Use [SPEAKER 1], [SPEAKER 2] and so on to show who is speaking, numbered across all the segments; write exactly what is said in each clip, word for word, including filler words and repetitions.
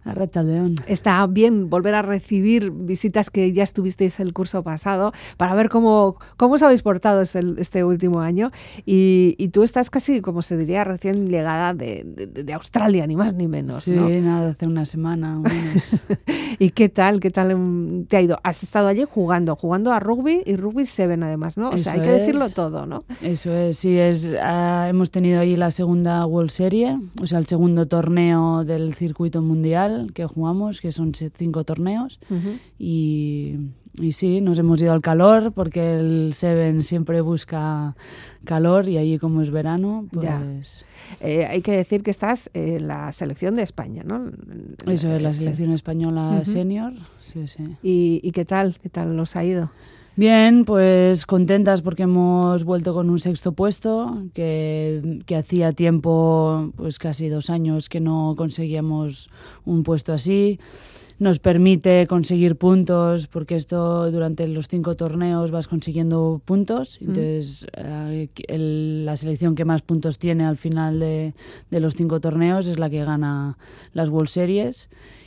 [SPEAKER 1] Arratsaldeon.
[SPEAKER 2] Está bien volver a recibir visitas que ya estuvisteis el curso pasado para ver cómo, cómo os habéis portado este último año. Y, y tú estás casi, como se diría, recién llegada de, de, de Australia, ni más ni menos,
[SPEAKER 1] sí,
[SPEAKER 2] ¿no?
[SPEAKER 1] Sí, nada, hace una semana o menos.
[SPEAKER 2] ¿Y qué tal? ¿Qué tal te ha ido? Has estado allí jugando, jugando a rugby y rugby seven además, ¿no? O
[SPEAKER 1] Eso
[SPEAKER 2] sea, hay que
[SPEAKER 1] es.
[SPEAKER 2] decirlo todo, ¿no?
[SPEAKER 1] Eso es, sí, es, uh, hemos tenido ahí la segunda World Series, o sea, el segundo torneo del circuito mundial que jugamos, que son cinco torneos, uh-huh. y, y sí, nos hemos ido al calor, porque el Seven siempre busca calor, y allí como es verano, pues...
[SPEAKER 2] Eh, hay que decir que estás en la selección de España, ¿no?
[SPEAKER 1] Eso es, la selección
[SPEAKER 2] sí.
[SPEAKER 1] española
[SPEAKER 2] uh-huh.
[SPEAKER 1] senior, sí, sí.
[SPEAKER 2] ¿Y, ¿Y qué tal? ¿Qué tal os ha ido?
[SPEAKER 1] Bien, pues contentas porque hemos vuelto con un sexto puesto, que, que hacía tiempo, pues casi dos años que no conseguíamos un puesto así. Nos permite conseguir puntos, porque esto durante los cinco torneos vas consiguiendo puntos. Mm. Entonces, eh, el, la selección que más puntos tiene al final de, de los cinco torneos es la que gana las World Series.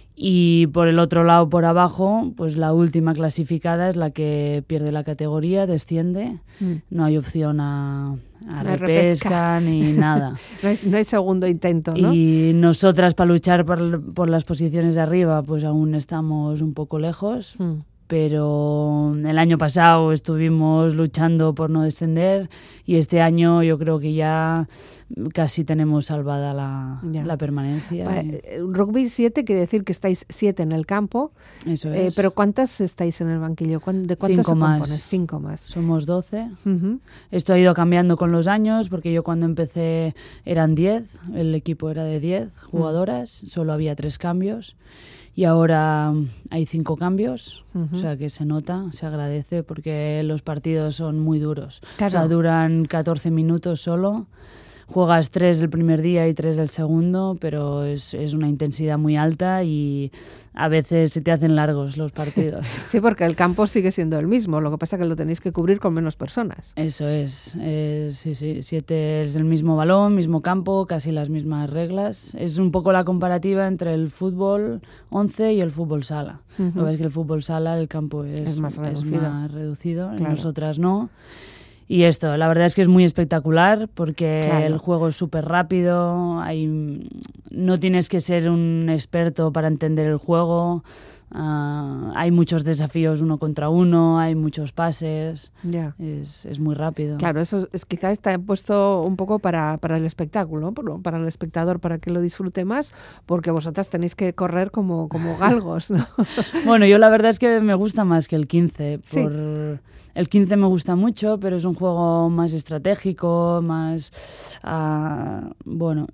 [SPEAKER 1] Y por el otro lado, por abajo, pues la última clasificada es la que pierde la categoría, desciende. Mm. No hay opción a, a
[SPEAKER 2] no
[SPEAKER 1] repesca, repesca ni nada.
[SPEAKER 2] no, hay, no hay segundo intento, ¿no?
[SPEAKER 1] Y nosotras, para luchar por, por las posiciones de arriba, pues aún estamos un poco lejos. Mm. Pero el año pasado estuvimos luchando por no descender, y este año yo creo que ya casi tenemos salvada la, la permanencia.
[SPEAKER 2] Vale. Rugby siete quiere decir que estáis siete en el campo.
[SPEAKER 1] Eso es.
[SPEAKER 2] Eh, pero ¿cuántas estáis en el banquillo? ¿De cuántos
[SPEAKER 1] Cinco
[SPEAKER 2] se
[SPEAKER 1] más.
[SPEAKER 2] compones? Cinco más.
[SPEAKER 1] Somos doce. Uh-huh. Esto ha ido cambiando con los años, porque yo cuando empecé eran diez, el equipo era de diez jugadoras, uh-huh. solo había tres cambios. Y ahora hay cinco cambios, uh-huh. o sea que se nota, se agradece, porque los partidos son muy duros. Claro. O sea, duran catorce minutos solo. Juegas tres el primer día y tres el segundo, pero es, es una intensidad muy alta y a veces se te hacen largos los partidos.
[SPEAKER 2] Sí, porque el campo sigue siendo el mismo, lo que pasa es que lo tenéis que cubrir con menos personas.
[SPEAKER 1] Eso es, es sí, sí, siete es el mismo balón, mismo campo, casi las mismas reglas. Es un poco la comparativa entre el fútbol once y el fútbol sala. Uh-huh. Lo ves que el fútbol sala, el campo es,
[SPEAKER 2] es más reducido,
[SPEAKER 1] es más reducido
[SPEAKER 2] claro.
[SPEAKER 1] Nosotras no. Y esto, la verdad es que es muy espectacular, porque claro. el juego es súper rápido, hay, no tienes que ser un experto para entender el juego, uh, hay muchos desafíos uno contra uno, hay muchos pases,
[SPEAKER 2] yeah.
[SPEAKER 1] es, es muy rápido.
[SPEAKER 2] Claro, eso es quizás está puesto un poco para, para el espectáculo, ¿no? Para el espectador, para que lo disfrute más, porque vosotras tenéis que correr como, como galgos, ¿no?
[SPEAKER 1] Bueno, yo la verdad es que me gusta más que el quince, por...
[SPEAKER 2] Sí.
[SPEAKER 1] El quince me gusta mucho, pero es un juego más estratégico, más... Uh, bueno,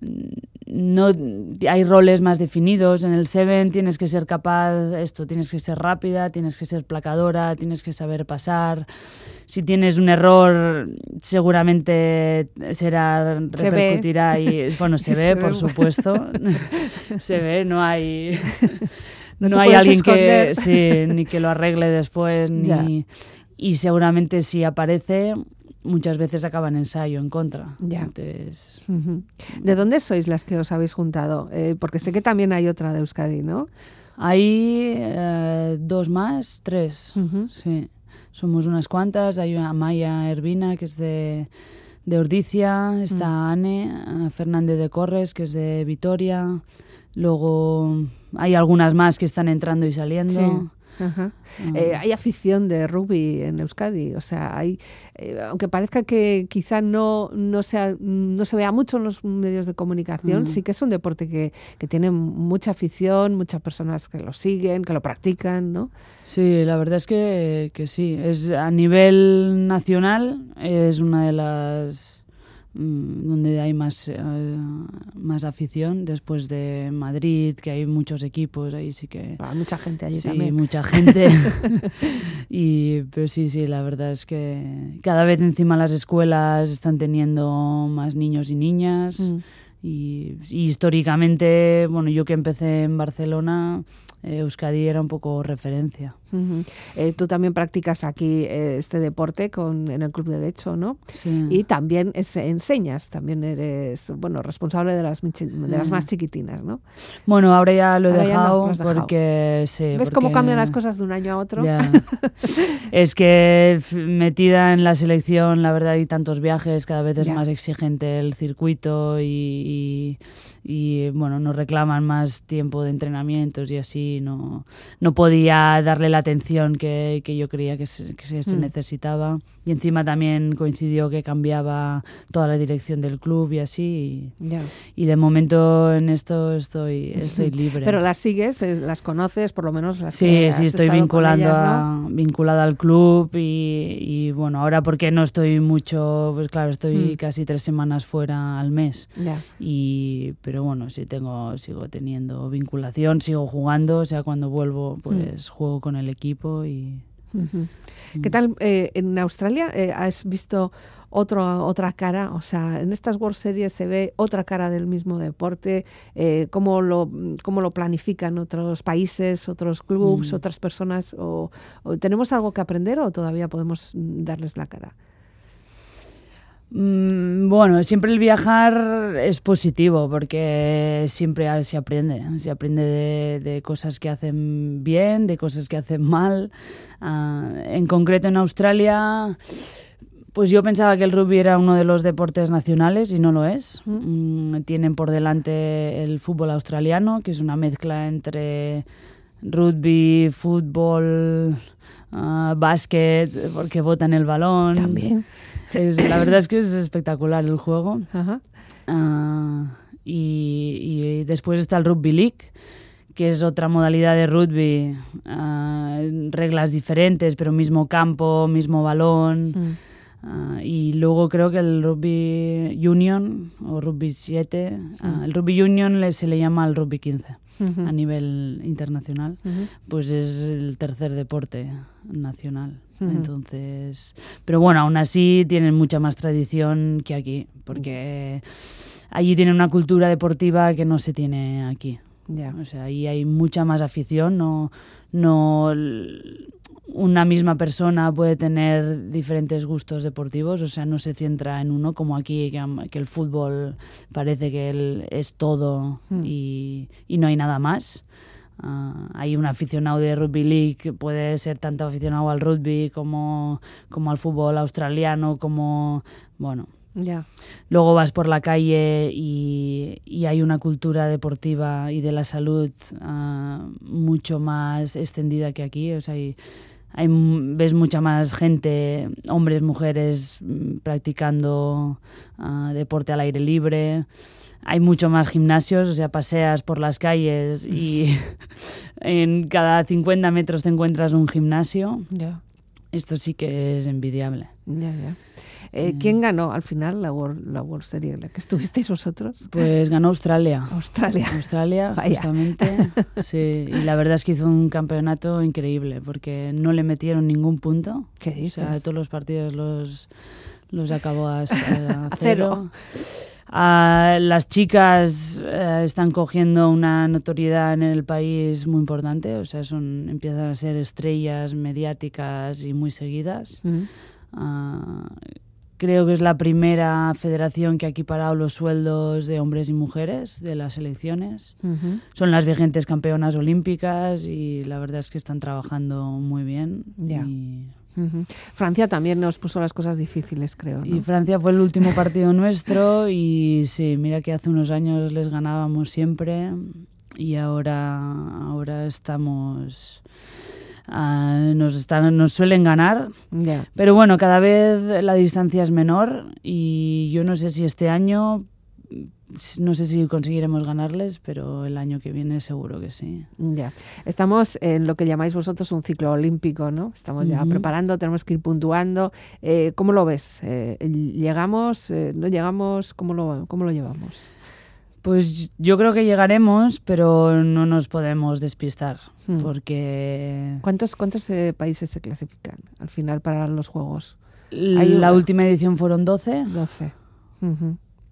[SPEAKER 1] no hay roles más definidos. En el Seven tienes que ser capaz, esto, tienes que ser rápida, tienes que ser placadora, tienes que saber pasar. Si tienes un error, seguramente será, repercutirá y... Bueno, se, se ve, ve, por supuesto. Se ve, no hay...
[SPEAKER 2] No,
[SPEAKER 1] no hay alguien
[SPEAKER 2] esconder.
[SPEAKER 1] que... Sí, ni que lo arregle después, ni...
[SPEAKER 2] Yeah.
[SPEAKER 1] Y seguramente si aparece, muchas veces acaba en ensayo en contra.
[SPEAKER 2] Ya.
[SPEAKER 1] Entonces,
[SPEAKER 2] uh-huh. ¿De dónde sois las que os habéis juntado? Eh, porque sé que también hay otra de Euskadi, ¿no?
[SPEAKER 1] Hay eh, dos más, tres,
[SPEAKER 2] uh-huh.
[SPEAKER 1] sí. Somos unas cuantas. Hay una Amaya Ervina, que es de, de Ordicia. Está uh-huh. Anne, Fernández de Corres, que es de Vitoria. Luego hay algunas más que están entrando y saliendo.
[SPEAKER 2] Sí. Uh-huh. Uh-huh. Eh, hay afición de rugby en Euskadi, o sea, hay, eh, aunque parezca que quizá no, no, sea, no se vea mucho en los medios de comunicación, uh-huh. sí que es un deporte que, que tiene mucha afición, muchas personas que lo siguen, que lo practican, ¿no?
[SPEAKER 1] Sí, la verdad es que, que sí. Es, a nivel nacional es una de las... donde hay más, uh, más afición, después de Madrid, que hay muchos equipos, ahí sí que...
[SPEAKER 2] Ah, mucha gente allí
[SPEAKER 1] sí,
[SPEAKER 2] también.
[SPEAKER 1] mucha gente. y, pero sí, sí, la verdad es que cada vez encima las escuelas están teniendo más niños y niñas, mm. Y, y históricamente, bueno, yo que empecé en Barcelona, eh, Euskadi era un poco referencia.
[SPEAKER 2] Uh-huh. Eh, tú también practicas aquí eh, este deporte con, en el Club de Getxo, ¿no?
[SPEAKER 1] Sí.
[SPEAKER 2] Y también es, enseñas, también eres, bueno, responsable de las, michi- de las más chiquitinas, ¿no?
[SPEAKER 1] Bueno, ahora ya lo he
[SPEAKER 2] ahora
[SPEAKER 1] dejado,
[SPEAKER 2] no, lo has dejado
[SPEAKER 1] porque sí.
[SPEAKER 2] ¿Ves
[SPEAKER 1] porque,
[SPEAKER 2] cómo cambian las cosas de un año a otro?
[SPEAKER 1] Ya. Es que metida en la selección, la verdad, hay tantos viajes, cada vez es
[SPEAKER 2] ya.
[SPEAKER 1] más exigente el circuito y, y, y, bueno, nos reclaman más tiempo de entrenamientos y así, no, no podía darle la atención que, que yo creía que se, que se, se mm. necesitaba. Y encima también coincidió que cambiaba toda la dirección del club y así. Y,
[SPEAKER 2] ya.
[SPEAKER 1] y de momento en esto estoy, estoy libre.
[SPEAKER 2] Pero las sigues, las conoces, por lo menos las
[SPEAKER 1] Sí,
[SPEAKER 2] que
[SPEAKER 1] sí,
[SPEAKER 2] has
[SPEAKER 1] estoy
[SPEAKER 2] estado
[SPEAKER 1] vinculando
[SPEAKER 2] con ellas,
[SPEAKER 1] a,
[SPEAKER 2] ¿no?
[SPEAKER 1] vinculada al club y, y bueno, ahora porque no estoy mucho, pues claro, estoy hmm. casi tres semanas fuera al mes.
[SPEAKER 2] Ya.
[SPEAKER 1] Y pero bueno, sí tengo, sigo teniendo vinculación, sigo jugando, o sea, cuando vuelvo, pues hmm. juego con el equipo y.
[SPEAKER 2] Uh-huh. ¿Qué tal eh, en Australia? Eh, ¿Has visto otro, otra cara? O sea, en estas World Series se ve otra cara del mismo deporte. Eh, ¿cómo, lo, ¿Cómo lo planifican otros países, otros clubs, mm. otras personas? O, o, ¿Tenemos algo que aprender o todavía podemos darles la cara?
[SPEAKER 1] Bueno, siempre el viajar es positivo porque siempre se aprende, se aprende de, de cosas que hacen bien, de cosas que hacen mal. Uh, en concreto en Australia, pues yo pensaba que el rugby era uno de los deportes nacionales y no lo es. Mm. Mm, tienen por delante el fútbol australiano, que es una mezcla entre rugby, fútbol, uh, básquet, porque botan el balón.
[SPEAKER 2] También.
[SPEAKER 1] Es, la verdad es que es espectacular el juego.
[SPEAKER 2] Ajá.
[SPEAKER 1] Uh, y, y después está el Rugby League, que es otra modalidad de rugby, uh, reglas diferentes, pero mismo campo, mismo balón. Mm. Uh, y luego creo que el Rugby Union o Rugby siete, uh, el Rugby Union le, se le llama el Rugby quince. Uh-huh. A nivel internacional, uh-huh. pues es el tercer deporte nacional. Uh-huh. Entonces, pero bueno, aún así tienen mucha más tradición que aquí, porque allí tienen una cultura deportiva que no se tiene aquí.
[SPEAKER 2] Yeah.
[SPEAKER 1] O sea, ahí hay mucha más afición, no, no una misma persona puede tener diferentes gustos deportivos, o sea, no se centra en uno como aquí, que, que el fútbol parece que él es todo mm. y, y no hay nada más. Uh, hay un aficionado de Rugby League que puede ser tanto aficionado al rugby como, como al fútbol australiano, como, bueno...
[SPEAKER 2] Yeah.
[SPEAKER 1] Luego vas por la calle y, y hay una cultura deportiva y de la salud uh, mucho más extendida que aquí. O sea, hay, hay, ves mucha más gente, hombres, mujeres, practicando uh, deporte al aire libre. Hay mucho más gimnasios, o sea, paseas por las calles y en cada cincuenta metros te encuentras un gimnasio.
[SPEAKER 2] Yeah.
[SPEAKER 1] Esto sí que es envidiable.
[SPEAKER 2] Yeah, yeah. Eh, ¿Quién ganó al final la World, la World Series en la que estuvisteis vosotros?
[SPEAKER 1] Pues ganó Australia.
[SPEAKER 2] Australia.
[SPEAKER 1] Australia, Vaya. justamente. Sí, y la verdad es que hizo un campeonato increíble porque no le metieron ningún punto.
[SPEAKER 2] ¿Qué dices?
[SPEAKER 1] O sea, todos los partidos los, los acabó a, a, a,
[SPEAKER 2] a
[SPEAKER 1] cero.
[SPEAKER 2] cero.
[SPEAKER 1] Uh, las chicas uh, están cogiendo una notoriedad en el país muy importante, o sea, son empiezan a ser estrellas mediáticas y muy seguidas. Mm. Uh, Creo que es la primera federación que ha equiparado los sueldos de hombres y mujeres de las selecciones. Uh-huh. Son las vigentes campeonas olímpicas y la verdad es que están trabajando muy bien.
[SPEAKER 2] Yeah.
[SPEAKER 1] Y...
[SPEAKER 2] Uh-huh. Francia también nos puso las cosas difíciles, creo, ¿no?
[SPEAKER 1] Y Francia fue el último partido nuestro y sí, mira que hace unos años les ganábamos siempre y ahora, ahora estamos... Uh, nos, están, nos suelen ganar,
[SPEAKER 2] yeah.
[SPEAKER 1] pero bueno, cada vez la distancia es menor y yo no sé si este año, no sé si conseguiremos ganarles, pero el año que viene seguro que sí.
[SPEAKER 2] Ya, yeah. Estamos en lo que llamáis vosotros un ciclo olímpico, ¿no? Estamos ya uh-huh. preparando, tenemos que ir puntuando. Eh, ¿Cómo lo ves? Eh, ¿Llegamos? Eh, ¿No llegamos? ¿Cómo lo, cómo lo llevamos?
[SPEAKER 1] Pues yo creo que llegaremos, pero no nos podemos despistar, hmm. porque...
[SPEAKER 2] ¿Cuántos, cuántos eh, países se clasifican al final para los Juegos?
[SPEAKER 1] La última edición fueron doce.
[SPEAKER 2] doce. Uh-huh.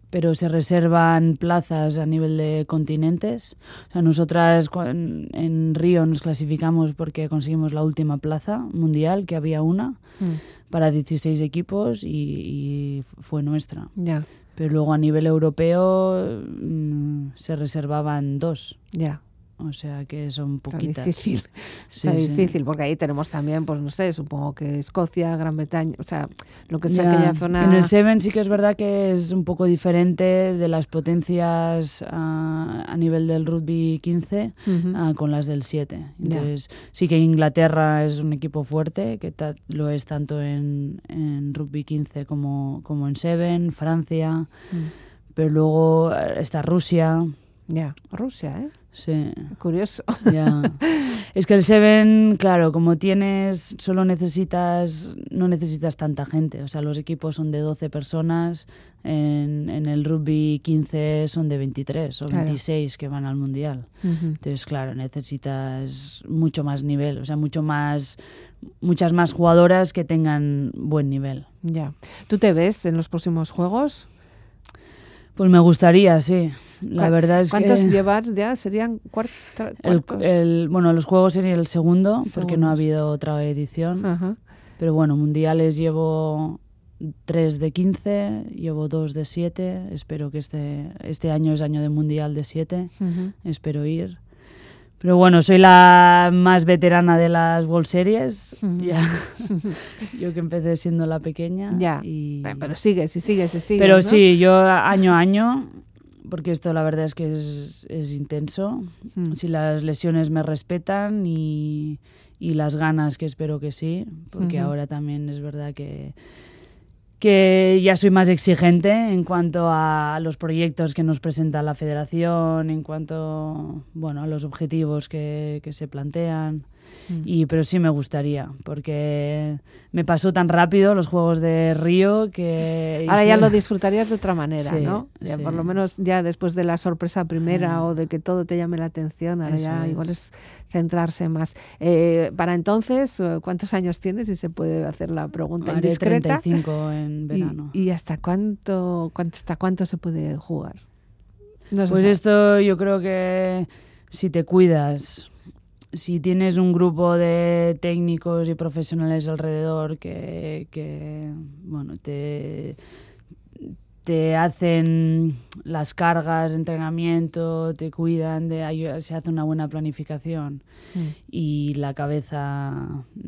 [SPEAKER 1] pero se reservan plazas a nivel de continentes. O sea, nosotras en, en Río nos clasificamos porque conseguimos la última plaza mundial, que había una, mm. para dieciséis equipos y, y fue nuestra.
[SPEAKER 2] Yeah.
[SPEAKER 1] Pero luego a nivel europeo mmm, se reservaban dos.
[SPEAKER 2] Ya. Yeah.
[SPEAKER 1] O sea que son poquitas.
[SPEAKER 2] Está difícil,
[SPEAKER 1] sí,
[SPEAKER 2] está
[SPEAKER 1] sí.
[SPEAKER 2] difícil, porque ahí tenemos también, pues no sé, supongo que Escocia, Gran Bretaña, o sea, lo que sea yeah. aquella zona...
[SPEAKER 1] En el Seven sí que es verdad que es un poco diferente de las potencias uh, a nivel del rugby quince uh-huh. uh, con las del siete. Entonces yeah. sí que Inglaterra es un equipo fuerte, que ta- lo es tanto en, en rugby quince como, como en Seven, Francia, uh-huh. pero luego está Rusia.
[SPEAKER 2] Ya, yeah. Rusia, ¿eh?
[SPEAKER 1] Sí.
[SPEAKER 2] Curioso.
[SPEAKER 1] Ya. Es que el Seven, claro, como tienes, solo necesitas, no necesitas tanta gente. O sea, los equipos son de doce personas, en, en el rugby quince son de veintitrés o claro. veintiséis que van al mundial. Uh-huh. Entonces, claro, necesitas mucho más nivel, o sea, mucho más, muchas más jugadoras que tengan buen nivel.
[SPEAKER 2] Ya. ¿Tú te ves en los próximos Juegos?
[SPEAKER 1] Pues me gustaría, sí. La verdad es
[SPEAKER 2] ¿Cuántos
[SPEAKER 1] que...
[SPEAKER 2] llevas ya? ¿Serían cuartos?
[SPEAKER 1] El, el, bueno, los Juegos sería el segundo, Segundos. Porque no ha habido otra edición. Uh-huh. Pero bueno, mundiales llevo tres de quince, llevo dos de siete. Espero que este, este año es año de mundial de siete. Uh-huh. Espero ir. Pero bueno, soy la más veterana de las World Series. Uh-huh. Ya. Yo que empecé siendo la pequeña.
[SPEAKER 2] Ya, y... pero sigues y sigues y sigues,
[SPEAKER 1] Pero
[SPEAKER 2] ¿no?
[SPEAKER 1] sí, yo año a año... Porque esto la verdad es que es, es intenso. Mm. Si las lesiones me respetan y, y las ganas, que espero que sí, porque uh-huh. ahora también es verdad que, que ya soy más exigente en cuanto a los proyectos que nos presenta la federación, en cuanto bueno, a los objetivos que, que se plantean. Mm. Y, pero sí me gustaría, porque me pasó tan rápido los Juegos de Río que...
[SPEAKER 2] Ahora ya lo disfrutarías de otra manera,
[SPEAKER 1] sí,
[SPEAKER 2] ¿no? Ya
[SPEAKER 1] sí.
[SPEAKER 2] Por lo menos ya después de la sorpresa primera mm. o de que todo te llame la atención, ahora Eso ya es. Igual es centrarse más. Eh, para entonces, ¿cuántos años tienes? Si se puede hacer la pregunta
[SPEAKER 1] Haré
[SPEAKER 2] indiscreta.
[SPEAKER 1] treinta y cinco en verano.
[SPEAKER 2] ¿Y, y hasta cuánto, cuánto, hasta cuánto se puede jugar?
[SPEAKER 1] No pues sabe. Esto yo creo que si te cuidas... Si tienes un grupo de técnicos y profesionales alrededor que, que bueno, te, te hacen las cargas de entrenamiento, te cuidan, de, se hace una buena planificación mm. y la cabeza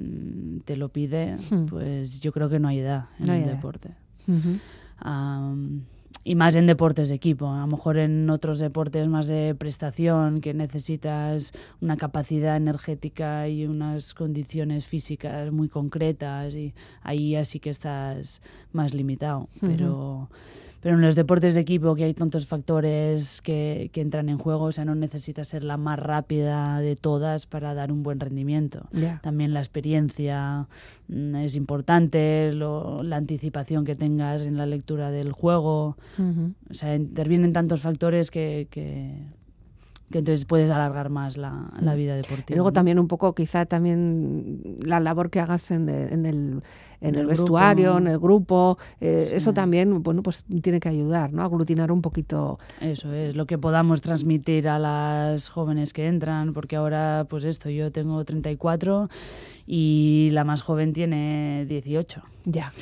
[SPEAKER 1] te lo pide, mm. pues yo creo que no hay edad en no el edad. deporte. Uh-huh. Um, Y más en deportes de equipo. A lo mejor en otros deportes más de prestación, que necesitas una capacidad energética y unas condiciones físicas muy concretas, y ahí así que estás más limitado. Uh-huh. Pero, pero en los deportes de equipo, que hay tantos factores que, que entran en juego, o sea, no necesitas ser la más rápida de todas para dar un buen rendimiento. Yeah. También la experiencia mm, es importante, lo, la anticipación que tengas en la lectura del juego. Uh-huh. O sea, intervienen tantos factores que, que, que entonces puedes alargar más la, la vida deportiva.
[SPEAKER 2] Y luego
[SPEAKER 1] ¿no?
[SPEAKER 2] también un poco, quizá también la labor que hagas en el, en el, en
[SPEAKER 1] en
[SPEAKER 2] el
[SPEAKER 1] el
[SPEAKER 2] vestuario,
[SPEAKER 1] grupo.
[SPEAKER 2] en el grupo, eh,
[SPEAKER 1] Sí.
[SPEAKER 2] eso también, bueno, pues tiene que ayudar, ¿no? Aglutinar un poquito.
[SPEAKER 1] Eso es, lo que podamos transmitir a las jóvenes que entran, porque ahora, pues esto, yo tengo treinta y cuatro y la más joven tiene dieciocho.
[SPEAKER 2] Ya.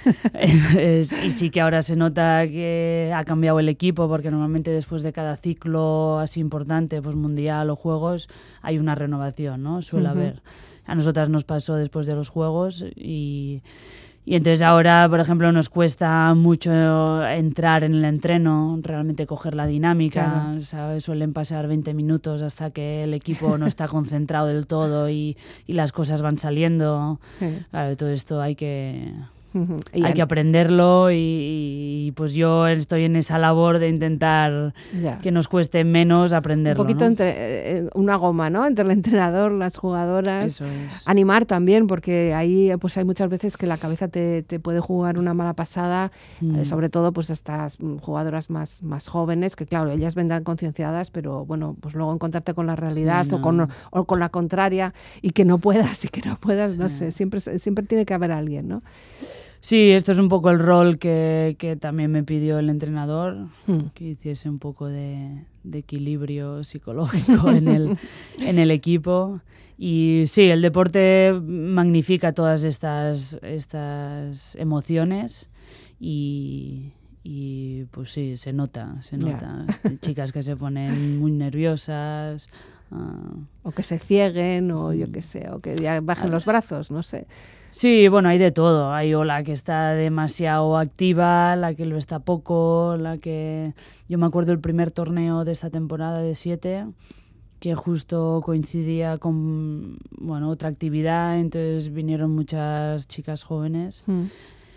[SPEAKER 1] es, y sí que ahora se nota que ha cambiado el equipo, porque normalmente después de cada ciclo así importante, pues mundial o juegos, hay una renovación, ¿no? Suele uh-huh. haber. A nosotras nos pasó después de los juegos y... Y entonces ahora, por ejemplo, nos cuesta mucho entrar en el entreno, realmente coger la dinámica. Claro. ¿Sabes? Suelen pasar veinte minutos hasta que el equipo no está concentrado del todo y, y las cosas van saliendo. Sí. Claro, todo esto hay que... Uh-huh. Hay en... que aprenderlo y, y pues yo estoy en esa labor de intentar ya. que nos cueste menos aprenderlo.
[SPEAKER 2] Un poquito
[SPEAKER 1] ¿no?
[SPEAKER 2] entre eh, una goma, ¿no? Entre el entrenador, las jugadoras.
[SPEAKER 1] Eso es.
[SPEAKER 2] Animar también, porque ahí pues hay muchas veces que la cabeza te, te puede jugar una mala pasada, mm. eh, sobre todo pues estas jugadoras más, más jóvenes, que claro, ellas vendrán concienciadas, pero bueno, pues luego encontrarte con la realidad sí, no. o, con, o con la contraria y que no puedas y que no puedas, no sí. sé, siempre, siempre tiene que haber alguien, ¿no?
[SPEAKER 1] Sí, esto es un poco el rol que, que también me pidió el entrenador,
[SPEAKER 2] Mm.
[SPEAKER 1] que hiciese un poco de, de equilibrio psicológico en el, en el equipo. Y sí, el deporte magnifica todas estas, estas emociones y, y pues sí, se nota, se nota. Yeah. Chicas que se ponen muy nerviosas. Uh,
[SPEAKER 2] o que se cieguen, o yo qué sé, o que ya bajen los brazos, no sé.
[SPEAKER 1] Sí, bueno, hay de todo. Hay o la que está demasiado activa, la que lo está poco, la que... Yo me acuerdo el primer torneo de esta temporada de siete, que justo coincidía con, bueno, otra actividad, entonces vinieron muchas chicas jóvenes. Mm.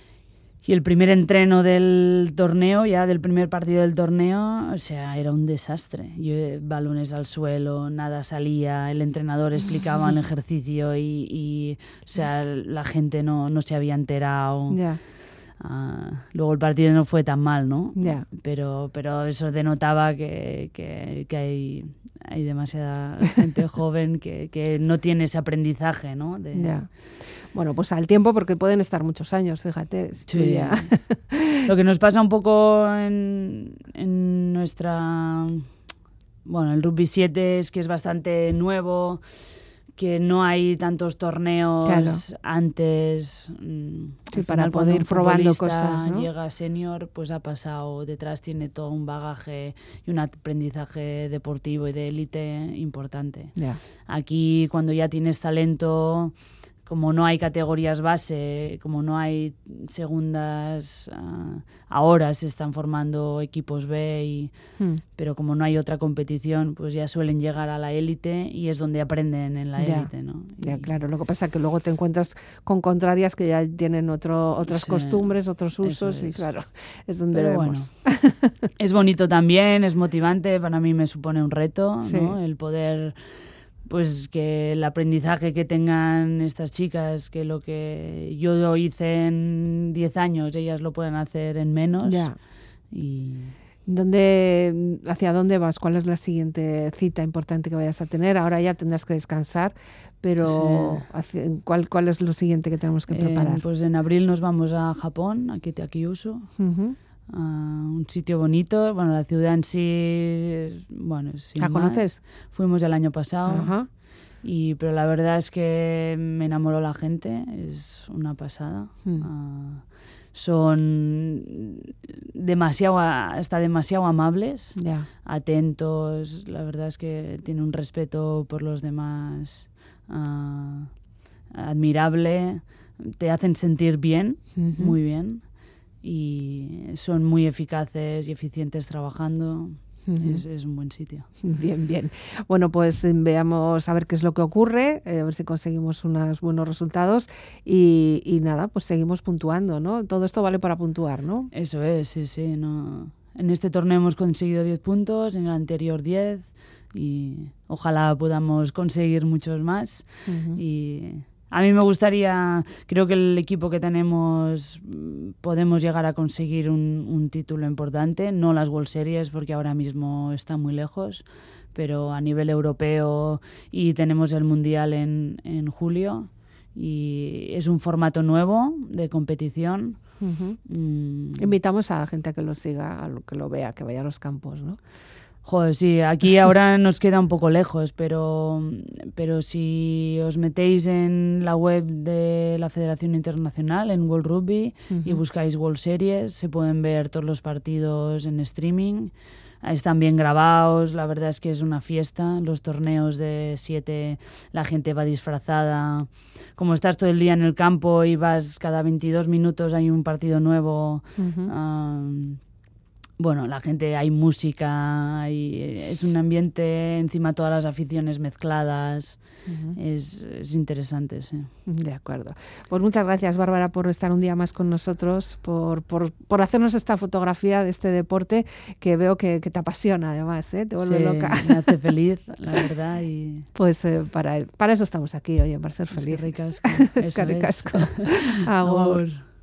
[SPEAKER 1] Y el primer entreno del torneo, ya del primer partido del torneo, o sea, era un desastre. Yo, balones al suelo, nada salía, el entrenador explicaba el ejercicio y, y o sea, la gente no, no se había enterado.
[SPEAKER 2] Yeah.
[SPEAKER 1] Uh, luego el partido no fue tan mal, ¿no?
[SPEAKER 2] Yeah.
[SPEAKER 1] Pero, pero eso denotaba que, que, que hay, hay demasiada gente joven que, que no tiene ese aprendizaje, ¿no? De,
[SPEAKER 2] yeah. Bueno, pues al tiempo, porque pueden estar muchos años, fíjate.
[SPEAKER 1] Sí.
[SPEAKER 2] Ya.
[SPEAKER 1] Lo que nos pasa un poco en, en nuestra... Bueno, el rugby siete es que es bastante nuevo, que no hay tantos torneos
[SPEAKER 2] claro.
[SPEAKER 1] antes.
[SPEAKER 2] Sí, para poder ir probando cosas, ¿no?
[SPEAKER 1] Llega senior, pues ha pasado, detrás tiene todo un bagaje y un aprendizaje deportivo y de élite importante.
[SPEAKER 2] Yeah.
[SPEAKER 1] Aquí, cuando ya tienes talento... Como no hay categorías base, como no hay segundas, uh, ahora se están formando equipos B, y, hmm. pero como no hay otra competición, pues ya suelen llegar a la élite y es donde aprenden en la élite, ¿no?
[SPEAKER 2] Ya,
[SPEAKER 1] y,
[SPEAKER 2] claro. Lo que pasa es que luego te encuentras con contrarias que ya tienen otro, otras sí, costumbres, otros usos, y claro, es donde
[SPEAKER 1] pero
[SPEAKER 2] vemos.
[SPEAKER 1] Bueno, es bonito también, es motivante, para mí me supone un reto, sí. ¿no? El poder... Pues que el aprendizaje que tengan estas chicas, que lo que yo hice en diez años, ellas lo puedan hacer en menos.
[SPEAKER 2] Ya.
[SPEAKER 1] Y...
[SPEAKER 2] ¿Dónde, ¿Hacia dónde vas? ¿Cuál es la siguiente cita importante que vayas a tener? Ahora ya tendrás que descansar, pero sí. ¿cuál, ¿cuál es lo siguiente que tenemos que preparar?
[SPEAKER 1] Eh, pues en abril nos vamos a Japón, a Kitakyushu. Uh-huh. Uh, un sitio bonito, bueno, la ciudad en sí, bueno, sin
[SPEAKER 2] ¿la
[SPEAKER 1] más.
[SPEAKER 2] conoces?
[SPEAKER 1] Fuimos el año pasado,
[SPEAKER 2] uh-huh.
[SPEAKER 1] y pero la verdad es que me enamoró la gente, es una pasada. Mm. Uh, son demasiado, está demasiado amables,
[SPEAKER 2] yeah.
[SPEAKER 1] atentos, la verdad es que tiene un respeto por los demás uh, admirable, te hacen sentir bien, uh-huh. muy bien. Y son muy eficaces y eficientes trabajando. Uh-huh. Es, es un buen sitio.
[SPEAKER 2] Bien, bien. Bueno, pues veamos a ver qué es lo que ocurre, eh, a ver si conseguimos unos buenos resultados y, y nada, pues seguimos puntuando, ¿no? Todo esto vale para puntuar, ¿no?
[SPEAKER 1] Eso es, sí, sí. No. En este torneo hemos conseguido diez puntos, en el anterior diez, y ojalá podamos conseguir muchos más. Uh-huh. Y... A mí me gustaría, creo que el equipo que tenemos podemos llegar a conseguir un, un título importante, no las World Series porque ahora mismo está muy lejos, pero a nivel europeo, y tenemos el Mundial en, en julio y es un formato nuevo de competición.
[SPEAKER 2] Uh-huh. Mm. Invitamos a la gente a que lo siga, a lo que lo vea, que vaya a los campos, ¿no?
[SPEAKER 1] Joder, sí, aquí ahora nos queda un poco lejos, pero, pero si os metéis en la web de la Federación Internacional, en World Rugby, uh-huh. y buscáis World Series, se pueden ver todos los partidos en streaming. Están bien grabados, la verdad es que es una fiesta. Los torneos de siete, la gente va disfrazada. Como estás todo el día en el campo y vas cada veintidós minutos, hay un partido nuevo. Uh-huh. um, Bueno, la gente, hay música, hay, es un ambiente, encima todas las aficiones mezcladas, uh-huh. es, es interesante, sí.
[SPEAKER 2] De acuerdo. Pues muchas gracias, Bárbara, por estar un día más con nosotros, por, por, por hacernos esta fotografía de este deporte que veo que, que te apasiona, además, ¿eh? Te vuelve
[SPEAKER 1] sí,
[SPEAKER 2] loca.
[SPEAKER 1] Me hace feliz, la verdad. Y...
[SPEAKER 2] Pues eh, para, para eso estamos aquí, oye, para ser felices.
[SPEAKER 1] Es que ricasco.
[SPEAKER 2] Es que ricasco. Agur.